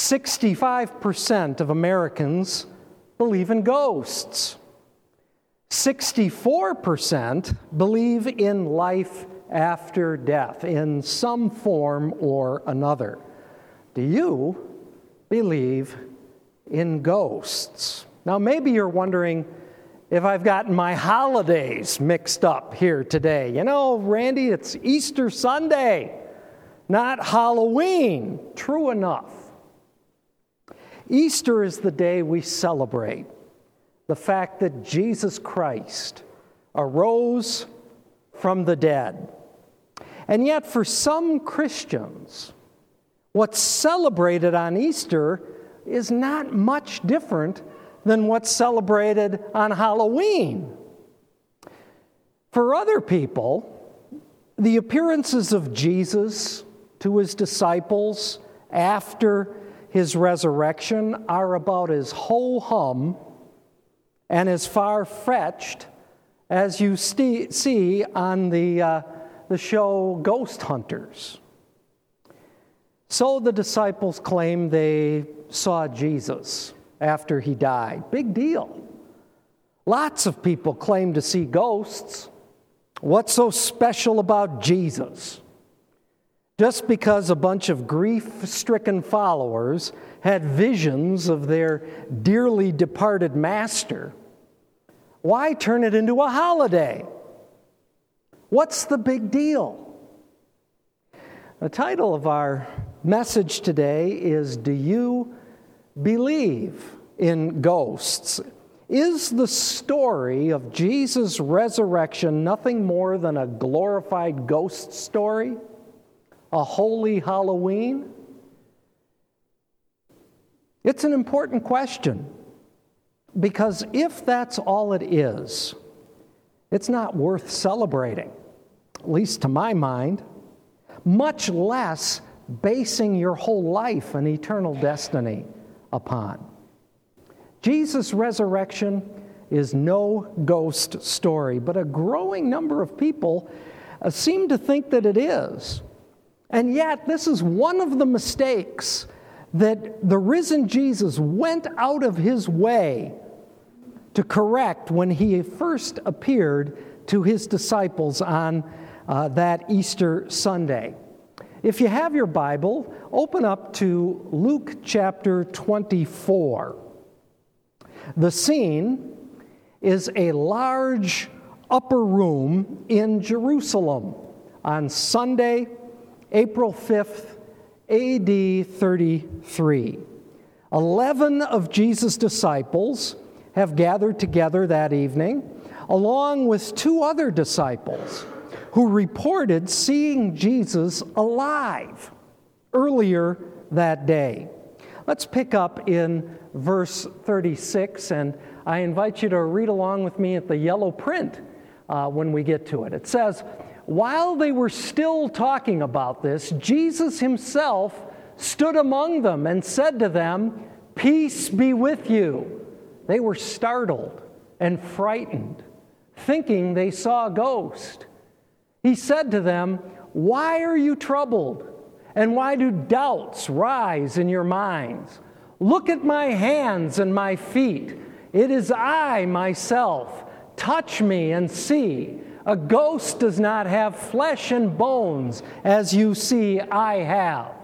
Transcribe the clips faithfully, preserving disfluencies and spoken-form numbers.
sixty-five percent of Americans believe in ghosts. sixty-four percent believe in life after death in some form or another. Do you believe in ghosts? Now, maybe you're wondering if I've gotten my holidays mixed up here today. You know, Randy, it's Easter Sunday, not Halloween. True enough. Easter is the day we celebrate the fact that Jesus Christ arose from the dead. And yet, for some Christians, what's celebrated on Easter is not much different than what's celebrated on Halloween. For other people, the appearances of Jesus to his disciples after his resurrection are about as ho-hum and as far-fetched as you st- see on the, uh, the show Ghost Hunters. So the disciples claim they saw Jesus after he died. Big deal. Lots of people claim to see ghosts. What's so special about Jesus? Just because a bunch of grief-stricken followers had visions of their dearly departed master, why turn it into a holiday? What's the big deal? The title of our message today is, Do You Believe in Ghosts? Is the story of Jesus' resurrection nothing more than a glorified ghost story? A holy Halloween? It's an important question, because if that's all it is, it's not worth celebrating, at least to my mind, much less basing your whole life and eternal destiny upon. Jesus' resurrection is no ghost story, but a growing number of people uh, seem to think that it is. And yet, this is one of the mistakes that the risen Jesus went out of his way to correct when he first appeared to his disciples on uh, that Easter Sunday. If you have your Bible, open up to Luke chapter twenty-four. The scene is a large upper room in Jerusalem on Sunday, April fifth, A D thirty-three. Eleven of Jesus' disciples have gathered together that evening, along with two other disciples who reported seeing Jesus alive earlier that day. Let's pick up in verse thirty-six, and I invite you to read along with me at the yellow print uh, when we get to it. It says, While they were still talking about this, Jesus himself stood among them and said to them, Peace be with you. They were startled and frightened, thinking they saw a ghost. He said to them, Why are you troubled? And why do doubts rise in your minds? Look at my hands and my feet. It is I myself. Touch me and see. A ghost does not have flesh and bones, as you see I have.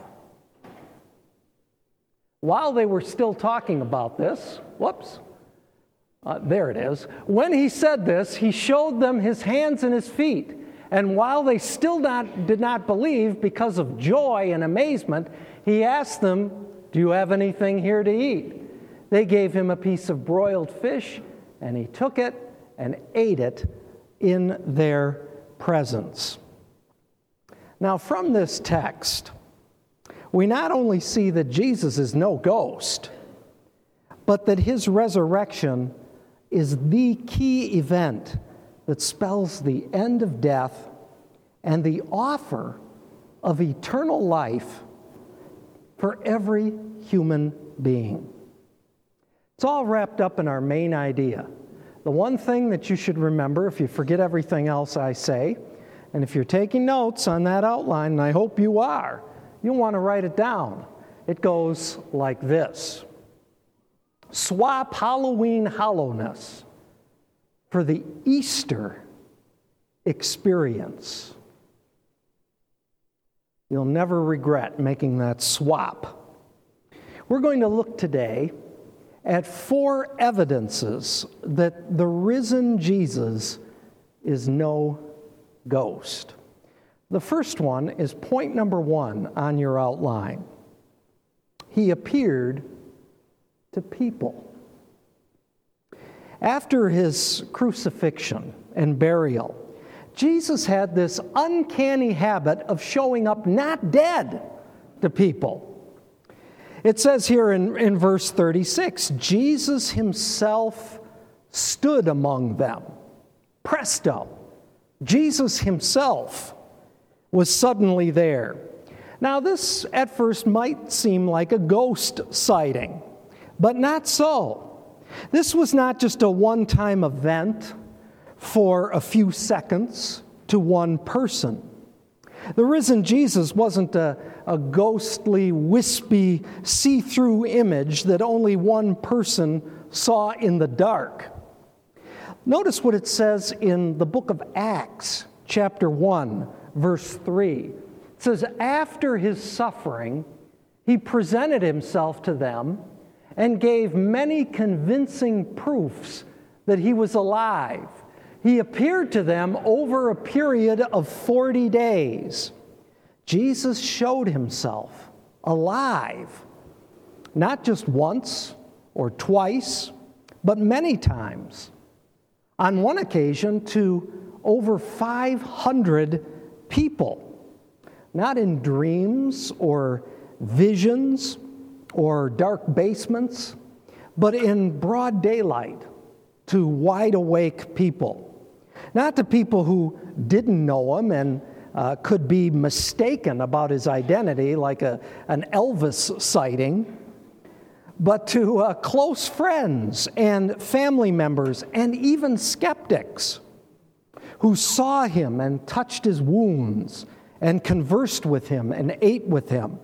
While they were still talking about this, whoops, uh, there it is. When he said this, he showed them his hands and his feet. And while they still not, did not believe because of joy and amazement, he asked them, Do you have anything here to eat? They gave him a piece of broiled fish, and he took it and ate it in their presence. Now, from this text, we not only see that Jesus is no ghost, but that his resurrection is the key event that spells the end of death and the offer of eternal life for every human being. It's all wrapped up in our main idea. The one thing that you should remember, if you forget everything else I say, and if you're taking notes on that outline, and I hope you are, you'll want to write it down. It goes like this. Swap Halloween hollowness for the Easter experience. You'll never regret making that swap. We're going to look today at four evidences that the risen Jesus is no ghost. The first one is point number one on your outline. He appeared to people. After his crucifixion and burial, Jesus had this uncanny habit of showing up not dead to people. It says here in, in verse thirty-six, Jesus himself stood among them. Presto, Jesus himself was suddenly there. Now this at first might seem like a ghost sighting, but not so. This was not just a one-time event for a few seconds to one person. The risen Jesus wasn't a, a ghostly, wispy, see-through image that only one person saw in the dark. Notice what it says in the book of Acts, chapter one, verse three. It says, after his suffering, he presented himself to them and gave many convincing proofs that he was alive. He appeared to them over a period of forty days. Jesus showed himself alive, not just once or twice, but many times. On one occasion, to over five hundred people. Not in dreams or visions or dark basements, but in broad daylight to wide awake people. Not to people who didn't know him and uh, could be mistaken about his identity like a, an Elvis sighting, but to uh, close friends and family members and even skeptics who saw him and touched his wounds and conversed with him and ate with him.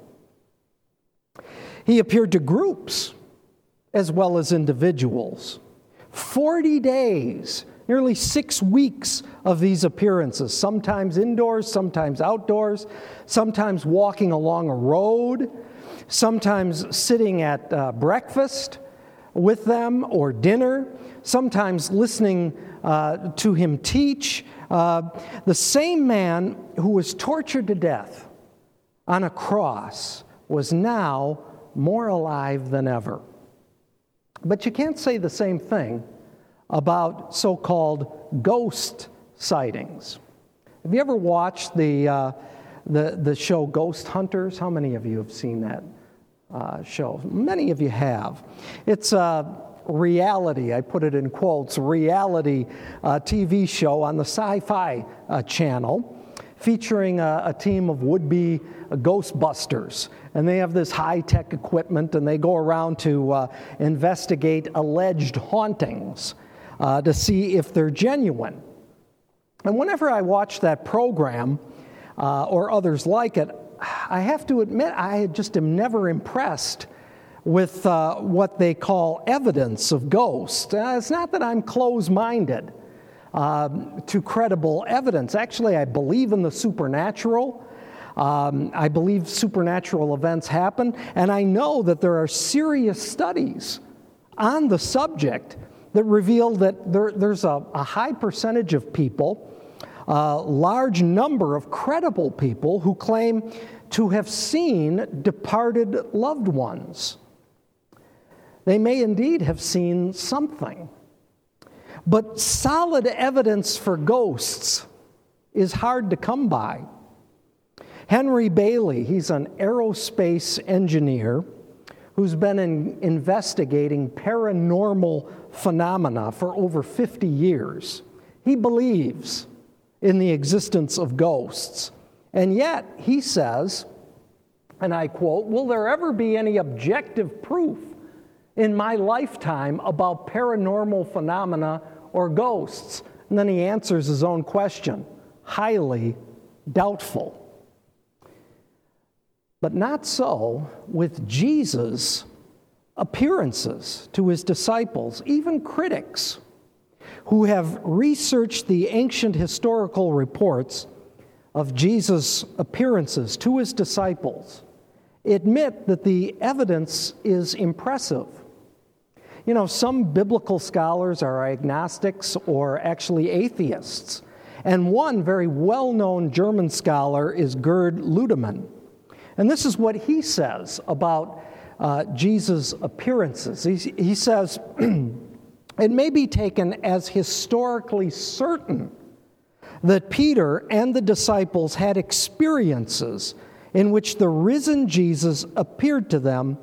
He appeared to groups as well as individuals. Forty days, nearly six weeks of these appearances, sometimes indoors, sometimes outdoors, sometimes walking along a road, sometimes sitting at uh, breakfast with them or dinner, sometimes listening uh, to him teach. Uh, the same man who was tortured to death on a cross was now more alive than ever. But you can't say the same thing about so-called ghost sightings. Have you ever watched the uh, the the show Ghost Hunters? How many of you have seen that uh, show? Many of you have. It's a reality, I put it in quotes, reality uh, T V show on the Sci-Fi uh, channel, featuring a, a team of would-be Ghostbusters. And they have this high-tech equipment, and they go around to uh, investigate alleged hauntings uh, to see if they're genuine. And whenever I watch that program, uh, or others like it, I have to admit I just am never impressed with uh, what they call evidence of ghosts. Uh, it's not that I'm close-minded um, to credible evidence. Actually, I believe in the supernatural. Um, I believe supernatural events happen, and I know that there are serious studies on the subject that reveal that there, there's a, a high percentage of people, a large number of credible people who claim to have seen departed loved ones. They may indeed have seen something. But solid evidence for ghosts is hard to come by. Henry Bailey, he's an aerospace engineer who's been in investigating paranormal phenomena for over fifty years. He believes in the existence of ghosts. And yet, he says, and I quote, "Will there ever be any objective proof in my lifetime about paranormal phenomena or ghosts?" And then he answers his own question, highly doubtful. But not so with Jesus' appearances to his disciples, even critics who have researched the ancient historical reports of Jesus' appearances to his disciples admit that the evidence is impressive. You know, some biblical scholars are agnostics or actually atheists, and one very well-known German scholar is Gerd Ludemann. And this is what he says about uh, Jesus' appearances. He, he says, it may be taken as historically certain that Peter and the disciples had experiences in which the risen Jesus appeared to them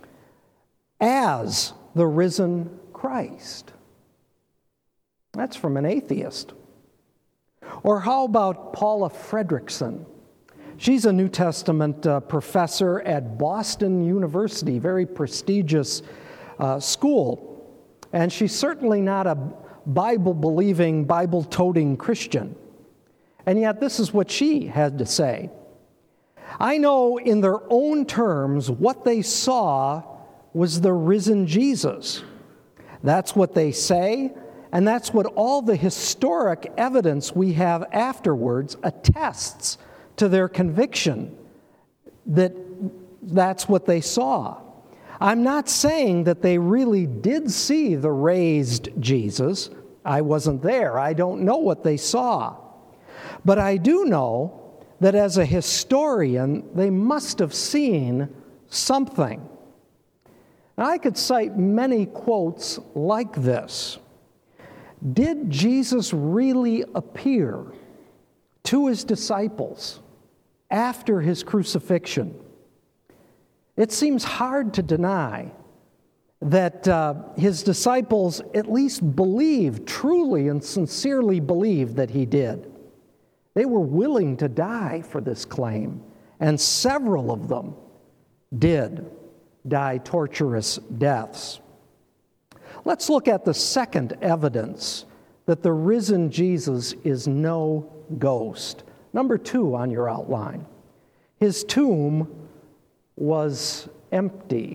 as the risen Christ. That's from an atheist. Or how about Paula Fredrickson? She's a New Testament uh, professor at Boston University, very prestigious uh, school. And she's certainly not a Bible-believing, Bible-toting Christian. And yet this is what she had to say. I know in their own terms what they saw was the risen Jesus. That's what they say, and that's what all the historic evidence we have afterwards attests to their conviction that that's what they saw. I'm not saying that they really did see the raised Jesus. I wasn't there. I don't know what they saw. But I do know that as a historian, they must have seen something. Now, I could cite many quotes like this. Did Jesus really appear to his disciples after his crucifixion? It seems hard to deny that uh, his disciples at least believed, truly and sincerely believed that he did. They were willing to die for this claim, and several of them did die torturous deaths. Let's look at the second evidence that the risen Jesus is no ghost. Number two on your outline. His tomb was empty.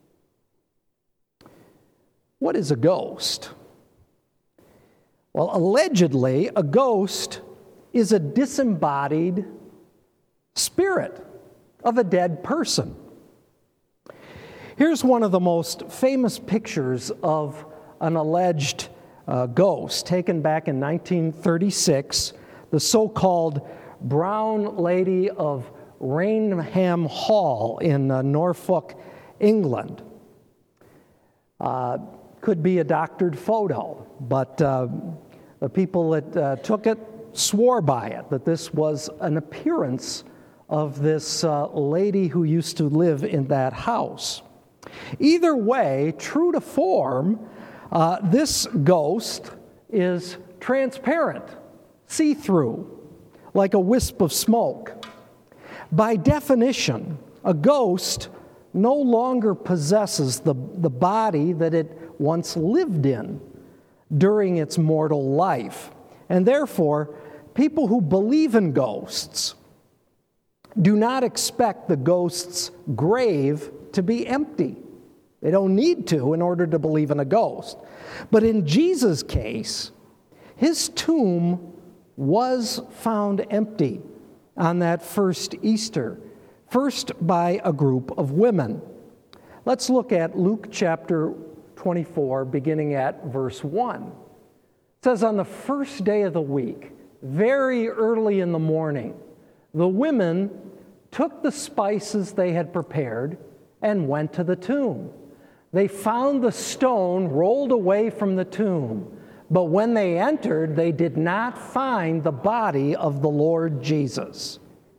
What is a ghost? Well, allegedly, a ghost is a disembodied spirit of a dead person. Here's one of the most famous pictures of an alleged uh, ghost taken back in nineteen thirty-six, the so-called Brown Lady of Rainham Hall in uh, Norfolk, England. Uh, could be a doctored photo, but uh, the people that uh, took it swore by it, that this was an appearance of this uh, lady who used to live in that house. Either way, true to form, uh, this ghost is transparent, see-through, like a wisp of smoke. By definition, a ghost no longer possesses the, the body that it once lived in during its mortal life. And therefore, people who believe in ghosts do not expect the ghost's grave to be empty. They don't need to in order to believe in a ghost. But in Jesus' case, his tomb was found empty on that first Easter, first by a group of women. Let's look at Luke chapter twenty-four, beginning at verse one. It says, on the first day of the week, very early in the morning, the women took the spices they had prepared and went to the tomb. They found the stone rolled away from the tomb, but when they entered, they did not find the body of the Lord Jesus.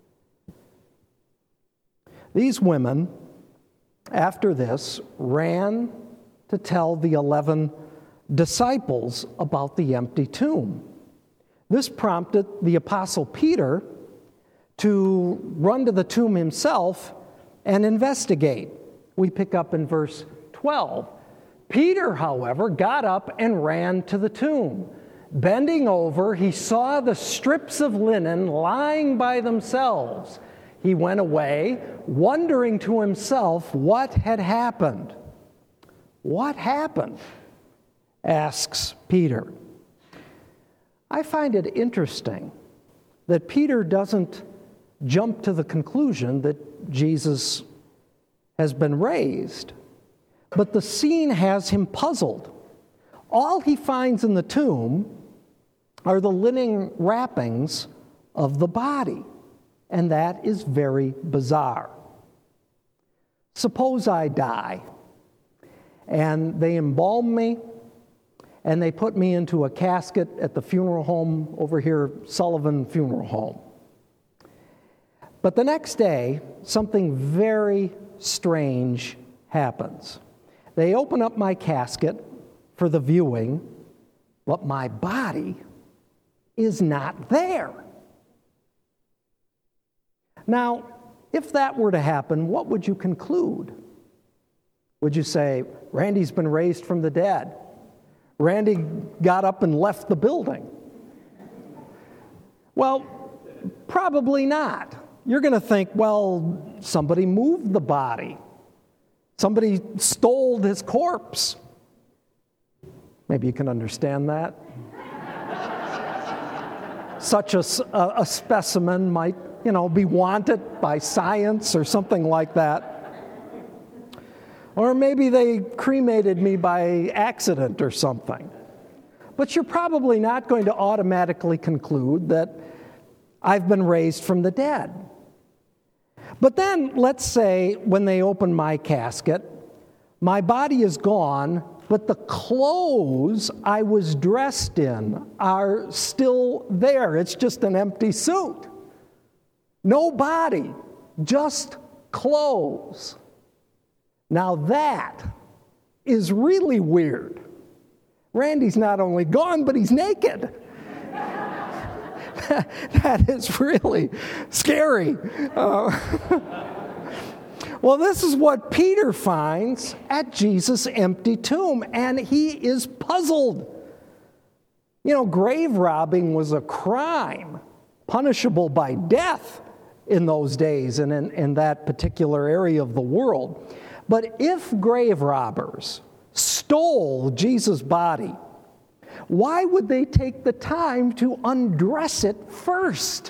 These women, after this, ran to tell the eleven disciples about the empty tomb. This prompted the Apostle Peter to run to the tomb himself and investigate. We pick up in verse twelve. Peter, however, got up and ran to the tomb. Bending over, he saw the strips of linen lying by themselves. he went away, wondering to himself what had happened. What happened? Asks Peter. I find it interesting that Peter doesn't jump to the conclusion that Jesus has been raised, but the scene has him puzzled. All he finds in the tomb are the linen wrappings of the body, and that is very bizarre. Suppose I die, and they embalm me, and they put me into a casket at the funeral home over here, Sullivan Funeral Home. But the next day, something very strange happens. They open up my casket for the viewing, but my body is not there. Now, if that were to happen, what would you conclude? Would you say, Randy's been raised from the dead? Randy got up and left the building? Well, probably not. You're going to think, well, somebody moved the body. Somebody stole his corpse. Maybe you can understand that. Such a, a, a specimen might, you know, be wanted by science or something like that. Or maybe they cremated me by accident or something. But you're probably not going to automatically conclude that I've been raised from the dead. But then, let's say, when they open my casket, my body is gone, but the clothes I was dressed in are still there. It's just an empty suit. No body, just clothes. Now that is really weird. Randy's not only gone, but he's naked. That is really scary. Uh, well, this is what Peter finds at Jesus' empty tomb, and he is puzzled. You know, grave robbing was a crime, punishable by death in those days and in, in that particular area of the world. But if grave robbers stole Jesus' body, why would they take the time to undress it first?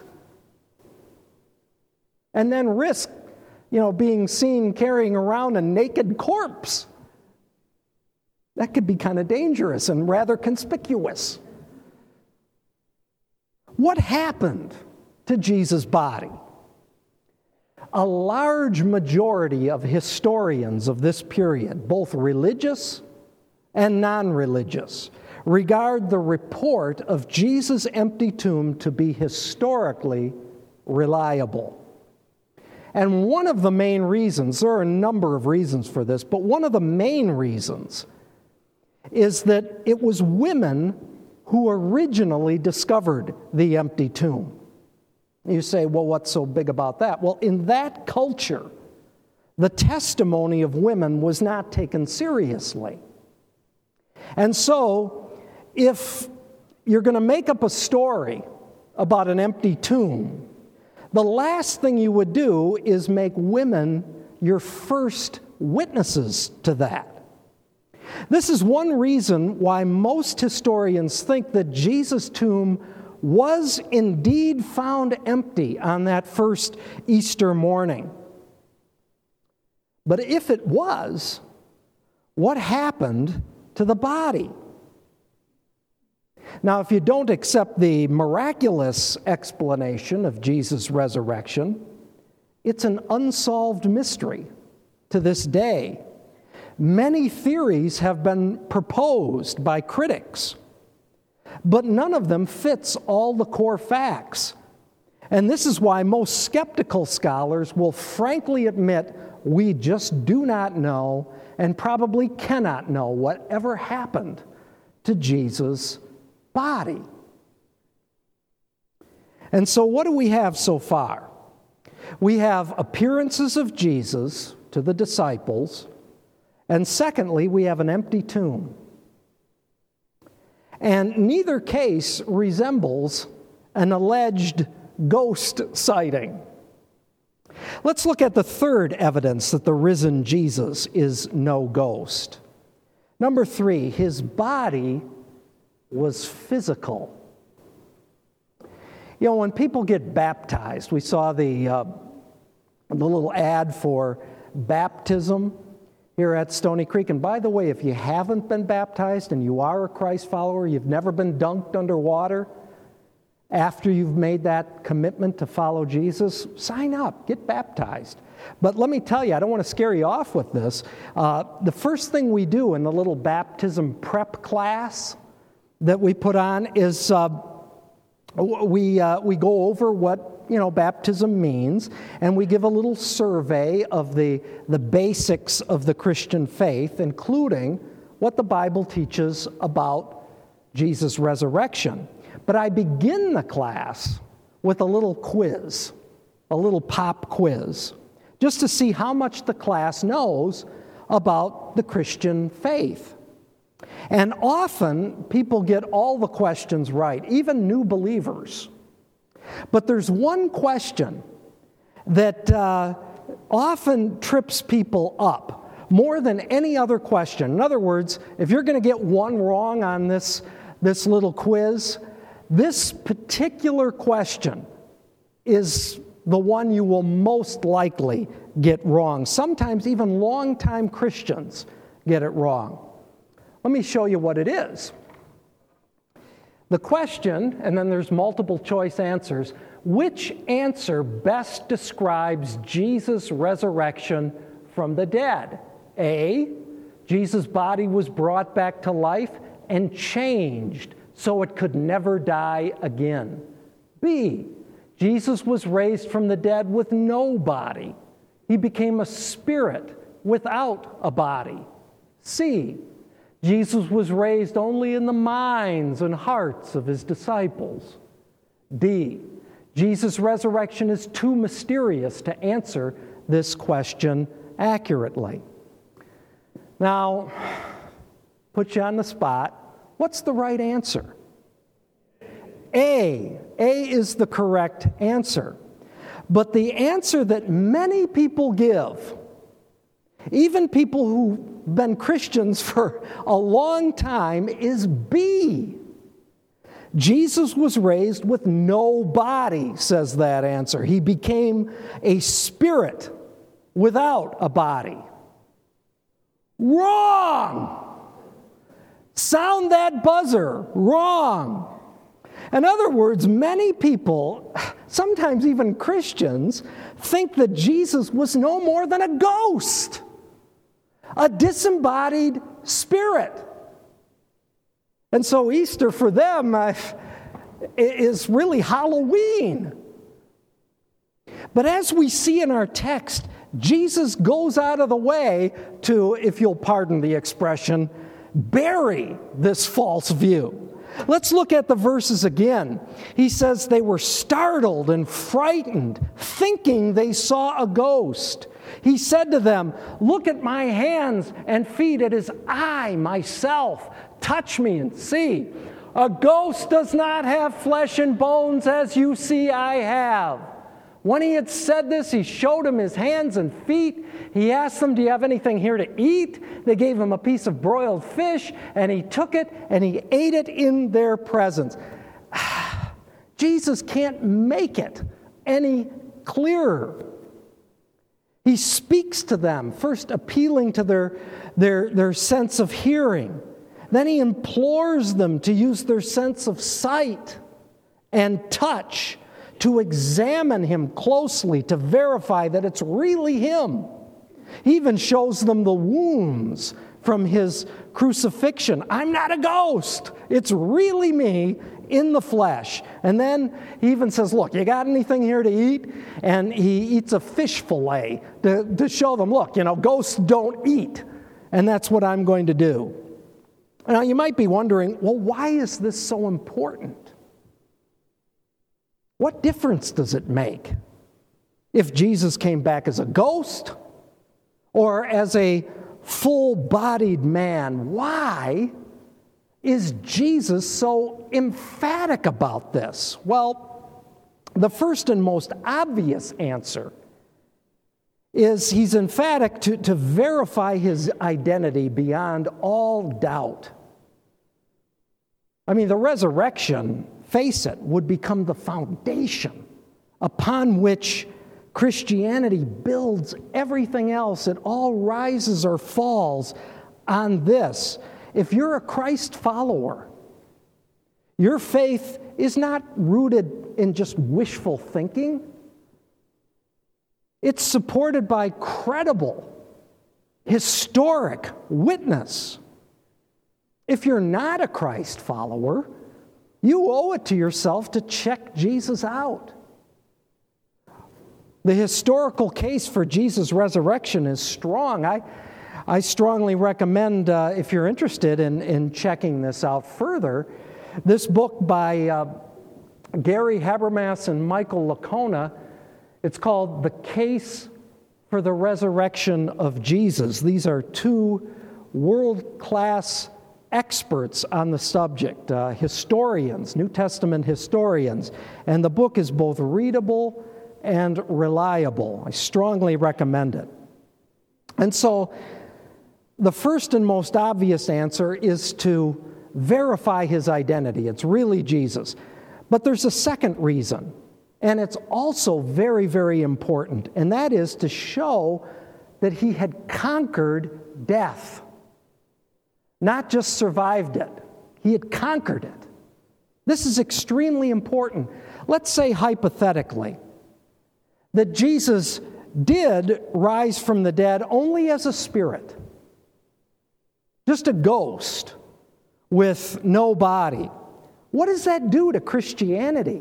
And then risk, you know, being seen carrying around a naked corpse? That could be kind of dangerous and rather conspicuous. What happened to Jesus' body? A large majority of historians of this period, both religious and non-religious, regard the report of Jesus' empty tomb to be historically reliable. And one of the main reasons, there are a number of reasons for this, but one of the main reasons is that it was women who originally discovered the empty tomb. You say, well, what's so big about that? Well, in that culture, the testimony of women was not taken seriously. And so, if you're going to make up a story about an empty tomb, the last thing you would do is make women your first witnesses to that. This is one reason why most historians think that Jesus' tomb was indeed found empty on that first Easter morning. But if it was, what happened to the body? Now, if you don't accept the miraculous explanation of Jesus' resurrection, it's an unsolved mystery to this day. Many theories have been proposed by critics, but none of them fits all the core facts. And this is why most skeptical scholars will frankly admit we just do not know and probably cannot know whatever happened to Jesus' body. And so what do we have so far? We have appearances of Jesus to the disciples, and secondly, we have an empty tomb. And neither case resembles an alleged ghost sighting. Let's look at the third evidence that the risen Jesus is no ghost. Number three, his body was physical. You know, when people get baptized, we saw the, uh, the little ad for baptism here at Stony Creek. And by the way, if you haven't been baptized and you are a Christ follower, you've never been dunked underwater, after you've made that commitment to follow Jesus, sign up, get baptized. But let me tell you, I don't want to scare you off with this. Uh, the first thing we do in the little baptism prep class that we put on is uh, we uh, we go over what you know baptism means, and we give a little survey of the the basics of the Christian faith, including what the Bible teaches about Jesus' resurrection. But I begin the class with a little quiz, a little pop quiz, just to see how much the class knows about the Christian faith. And often people get all the questions right, even new believers. But there's one question that uh, often trips people up more than any other question. In other words, if you're going to get one wrong on this, this little quiz, this particular question is the one you will most likely get wrong. Sometimes even longtime Christians get it wrong. Let me show you what it is. The question, and then there's multiple choice answers, which answer best describes Jesus' resurrection from the dead? A, Jesus' body was brought back to life and changed so it could never die again. B, Jesus was raised from the dead with no body. He became a spirit without a body. C, Jesus was raised only in the minds and hearts of his disciples. D, Jesus' resurrection is too mysterious to answer this question accurately. Now, put you on the spot. What's the right answer? A. A is the correct answer. But the answer that many people give, even people who've been Christians for a long time, is B. Jesus was raised with no body, says that answer. He became a spirit without a body. Wrong! Sound that buzzer. Wrong. In other words, many people, sometimes even Christians, think that Jesus was no more than a ghost, a disembodied spirit. And so Easter for them uh, is really Halloween. But as we see in our text, Jesus goes out of the way to, if you'll pardon the expression, bury this false view. Let's look at the verses again. He says they were startled and frightened, thinking they saw a ghost. He said to them, "Look at my hands and feet. It is I, myself. Touch me and see. A ghost does not have flesh and bones as you see I have." When he had said this, he showed him his hands and feet. He asked them, "Do you have anything here to eat?" They gave him a piece of broiled fish, and he took it and he ate it in their presence. Jesus can't make it any clearer. He speaks to them, first appealing to their, their, their sense of hearing. Then he implores them to use their sense of sight and touch, to examine him closely, to verify that it's really him. He even shows them the wounds from his crucifixion. I'm not a ghost. It's really me in the flesh. And then he even says, "Look, you got anything here to eat?" And he eats a fish fillet to, to show them, look, you know, ghosts don't eat. And that's what I'm going to do. Now, you might be wondering, well, why is this so important? What difference does it make if Jesus came back as a ghost or as a full-bodied man? Why is Jesus so emphatic about this? Well, the first and most obvious answer is he's emphatic to, to verify his identity beyond all doubt. I mean, the resurrection, face it, would become the foundation upon which Christianity builds everything else. It all rises or falls on this. If you're a Christ follower, your faith is not rooted in just wishful thinking. It's supported by credible, historic witness. If you're not a Christ follower, you owe it to yourself to check Jesus out. The historical case for Jesus' resurrection is strong. I, I strongly recommend, uh, if you're interested in, in checking this out further, this book by uh, Gary Habermas and Michael Licona. It's called The Case for the Resurrection of Jesus. These are two world-class experts on the subject, uh, historians, New Testament historians, and the book is both readable and reliable. I strongly recommend it. And so, the first and most obvious answer is to verify his identity. It's really Jesus. But there's a second reason. And it's also very, very important, and that is to show that he had conquered death. Not just survived it, he had conquered it. This is extremely important. Let's say hypothetically that Jesus did rise from the dead only as a spirit, just a ghost with no body. What does that do to Christianity?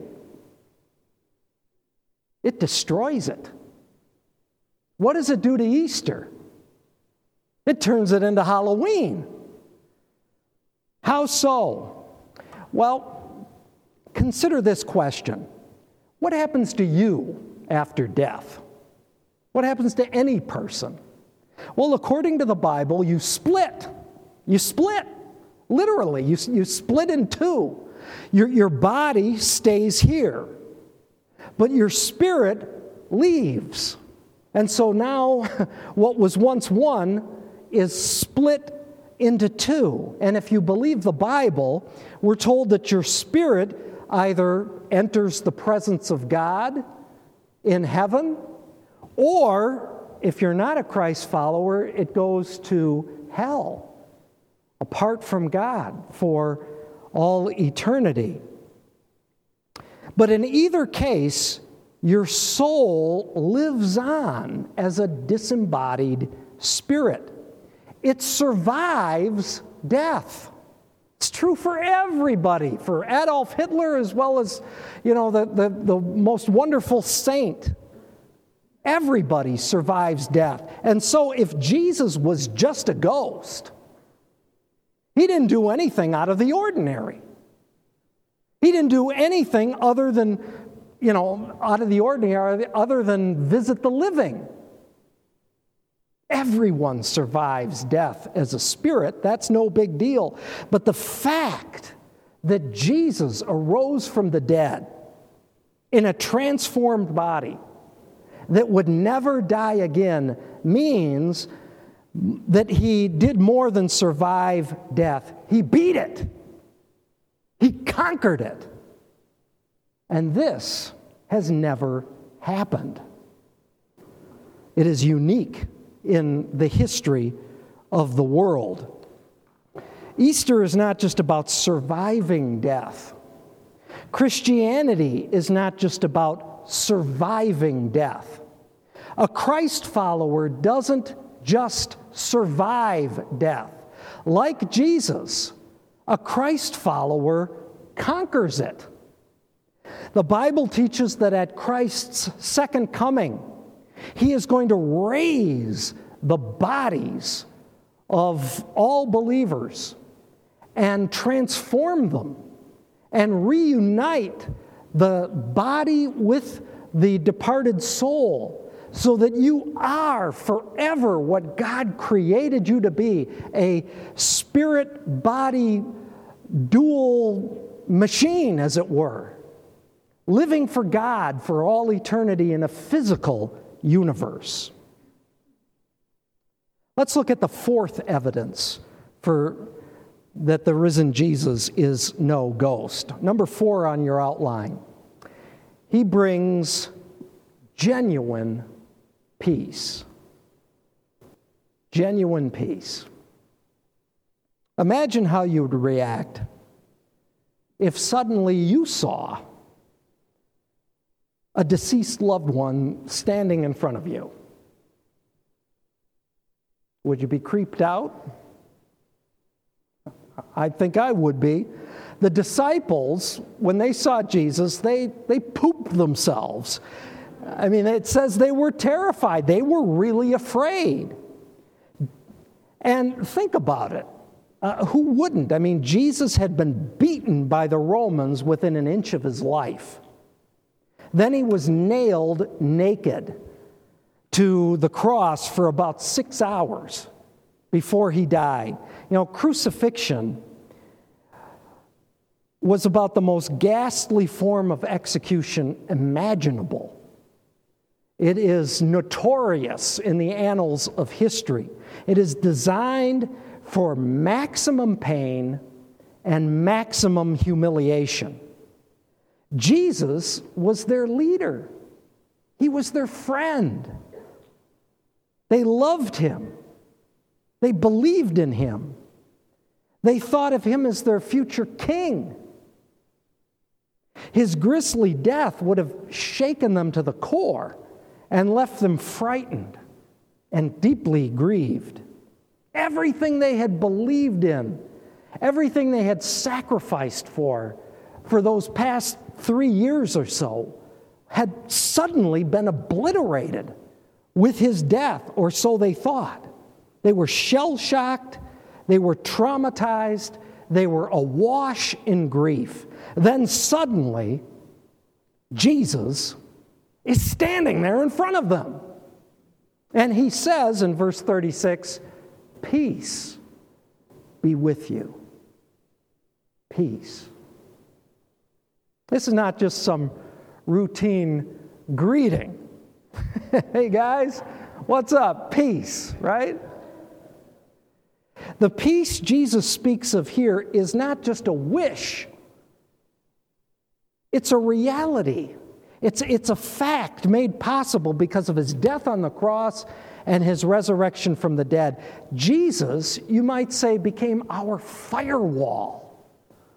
It destroys it. What does it do to Easter? It turns it into Halloween. How so? Well, consider this question. What happens to you after death? What happens to any person? Well, according to the Bible, you split. You split. Literally, you, you split in two. Your, your body stays here, but your spirit leaves. And so now what was once one is split into two. And if you believe the Bible, we're told that your spirit either enters the presence of God in heaven, or if you're not a Christ follower, it goes to hell, apart from God for all eternity. But in either case, your soul lives on as a disembodied spirit. It survives death. It's true for everybody, for Adolf Hitler as well as, you know, the, the, the most wonderful saint. Everybody survives death. And so if Jesus was just a ghost, he didn't do anything out of the ordinary. He didn't do anything other than, you know, out of the ordinary, other than visit the living. Everyone survives death as a spirit. That's no big deal. But the fact that Jesus arose from the dead in a transformed body that would never die again means that he did more than survive death. He beat it. He conquered it. And this has never happened. It is unique in the history of the world. Easter is not just about surviving death. Christianity is not just about surviving death. A Christ follower doesn't just survive death. Like Jesus, a Christ follower conquers it. The Bible teaches that at Christ's second coming, he is going to raise the bodies of all believers and transform them and reunite the body with the departed soul so that you are forever what God created you to be, a spirit-body dual machine, as it were, living for God for all eternity in a physical universe. Let's look at the fourth evidence for that the risen Jesus is no ghost. Number four on your outline. He brings genuine peace. Genuine peace. Imagine how you would react if suddenly you saw a deceased loved one standing in front of you. Would you be creeped out? I think I would be. The disciples, when they saw Jesus, they, they pooped themselves. I mean, it says they were terrified. They were really afraid. And think about it. Uh, who wouldn't? I mean, Jesus had been beaten by the Romans within an inch of his life. Then he was nailed naked to the cross for about six hours before he died. You know, crucifixion was about the most ghastly form of execution imaginable. It is notorious in the annals of history. It is designed for maximum pain and maximum humiliation. Jesus was their leader. He was their friend. They loved him. They believed in him. They thought of him as their future king. His grisly death would have shaken them to the core and left them frightened and deeply grieved. Everything they had believed in, everything they had sacrificed for, for those past three years or so, had suddenly been obliterated with his death, or so they thought. They were shell-shocked, they were traumatized, they were awash in grief. Then suddenly, Jesus is standing there in front of them. And he says in verse thirty-six, "Peace be with you." Peace. This is not just some routine greeting. Hey guys, what's up? Peace, right? The peace Jesus speaks of here is not just a wish. It's a reality. It's, it's a fact made possible because of his death on the cross and his resurrection from the dead. Jesus, you might say, became our firewall.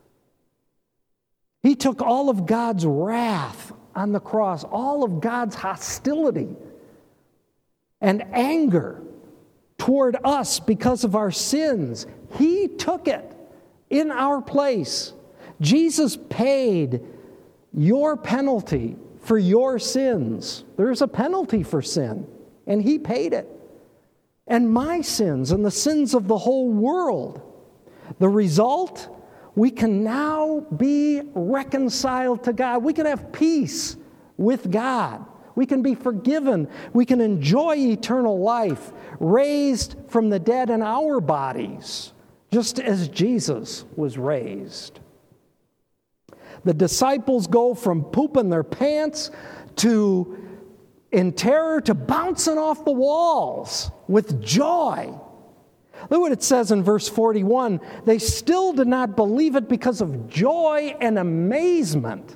He took all of God's wrath on the cross, all of God's hostility and anger toward us because of our sins. He took it in our place. Jesus paid your penalty for your sins. There's a penalty for sin, and he paid it. And my sins and the sins of the whole world. The result, we can now be reconciled to God. We can have peace with God. We can be forgiven. We can enjoy eternal life, raised from the dead in our bodies, just as Jesus was raised. The disciples go from pooping their pants to, in terror, to bouncing off the walls with joy. Look what it says in verse forty-one. They still did not believe it because of joy and amazement.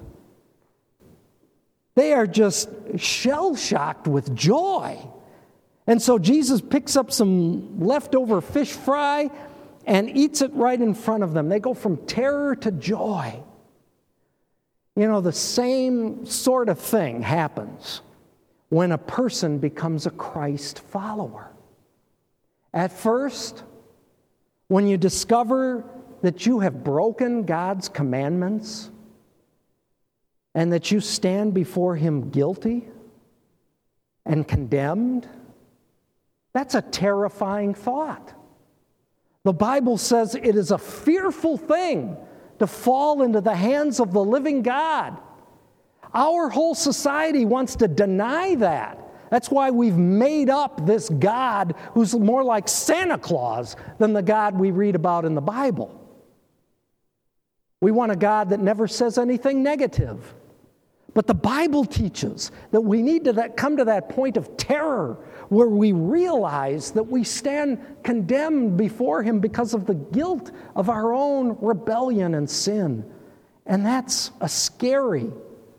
They are just shell-shocked with joy. And so Jesus picks up some leftover fish fry and eats it right in front of them. They go from terror to joy. You know, the same sort of thing happens when a person becomes a Christ follower. At first, when you discover that you have broken God's commandments and that you stand before him guilty and condemned, that's a terrifying thought. The Bible says it is a fearful thing to fall into the hands of the living God. Our whole society wants to deny that. That's why we've made up this God who's more like Santa Claus than the God we read about in the Bible. We want a God that never says anything negative. But the Bible teaches that we need to that, come to that point of terror where we realize that we stand condemned before Him because of the guilt of our own rebellion and sin. And that's a scary,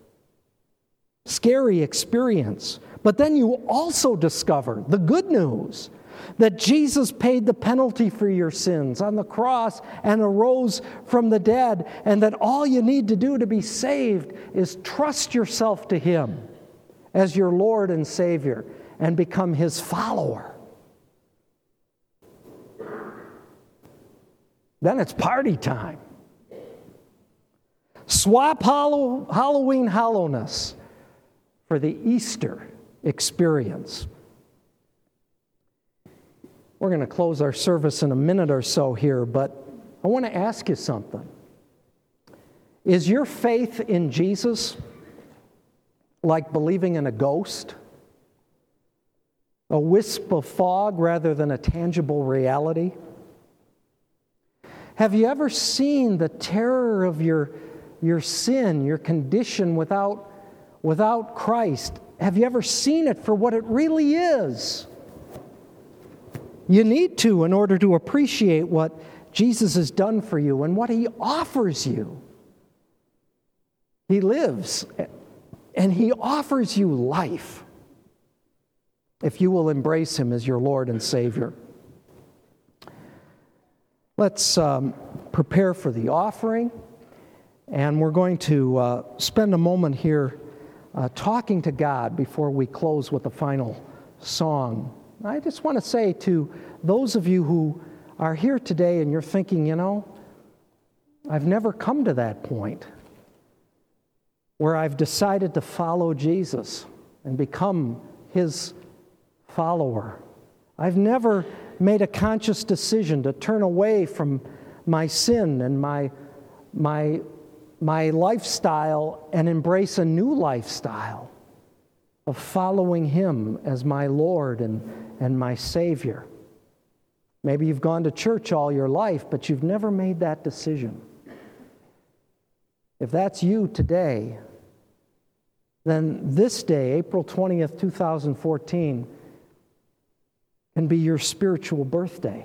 scary experience. But then you also discover the good news that Jesus paid the penalty for your sins on the cross and arose from the dead, and that all you need to do to be saved is trust yourself to Him as your Lord and Savior and become His follower. Then it's party time. Swap hollow, Halloween hollowness for the Easter experience. We're going to close our service in a minute or so here, but I want to ask you something. Is your faith in Jesus like believing in a ghost? A wisp of fog rather than a tangible reality? Have you ever seen the terror of your, your sin, your condition without, without Christ? Have you ever seen it for what it really is? You need to in order to appreciate what Jesus has done for you and what He offers you. He lives, and He offers you life if you will embrace Him as your Lord and Savior. Let's um, prepare for the offering, and we're going to uh, spend a moment here uh, talking to God before we close with the final song. I just want to say to those of you who are here today and you're thinking, you know, I've never come to that point where I've decided to follow Jesus and become His follower. I've never made a conscious decision to turn away from my sin and my, my, my lifestyle and embrace a new lifestyle of following Him as my Lord and, and my Savior. Maybe you've gone to church all your life, but you've never made that decision. If that's you today, then this day, April twentieth, twenty fourteen, can be your spiritual birthday.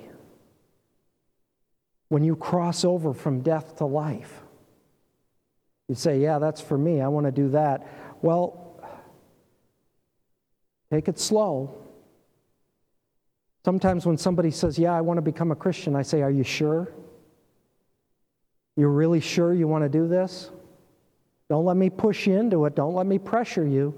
When you cross over from death to life. You say, yeah, that's for me. I want to do that. Well, take it slow. Sometimes when somebody says, yeah, I want to become a Christian, I say, are you sure? You're really sure you want to do this? Don't let me push you into it. Don't let me pressure you.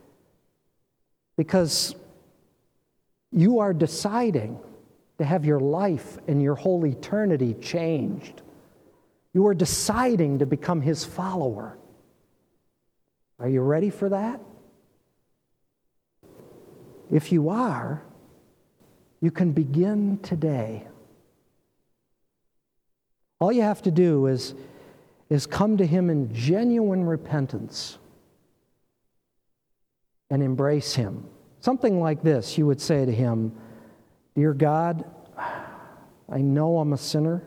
Because you are deciding to have your life and your whole eternity changed. You are deciding to become His follower. Are you ready for that? If you are, you can begin today. All you have to do is, is come to Him in genuine repentance and embrace Him. Something like this, you would say to Him, Dear God, I know I'm a sinner.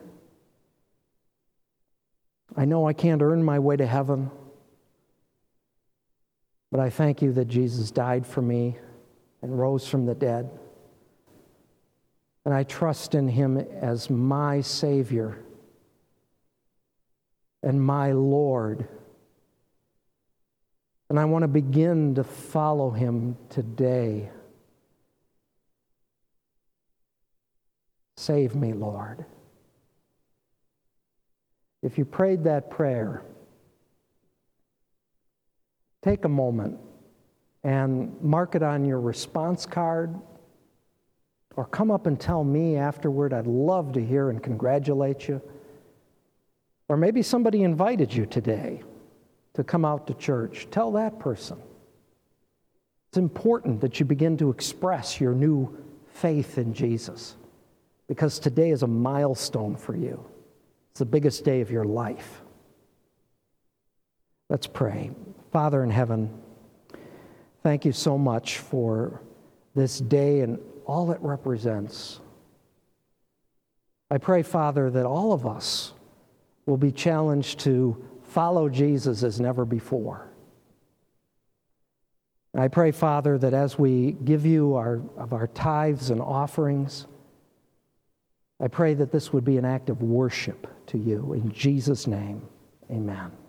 I know I can't earn my way to heaven, but I thank You that Jesus died for me and rose from the dead. And I trust in Him as my Savior and my Lord. And I want to begin to follow Him today. Save me, Lord. If you prayed that prayer, take a moment and mark it on your response card, or come up and tell me afterward. I'd love to hear and congratulate you. Or maybe somebody invited you today to come out to church. Tell that person. It's important that you begin to express your new faith in Jesus, because today is a milestone for you. It's the biggest day of your life. Let's pray. Father in heaven, thank You so much for this day and all it represents. I pray, Father, that all of us will be challenged to follow Jesus as never before. And I pray, Father, that as we give you our, of our tithes and offerings, I pray that this would be an act of worship to you. In Jesus' name, amen.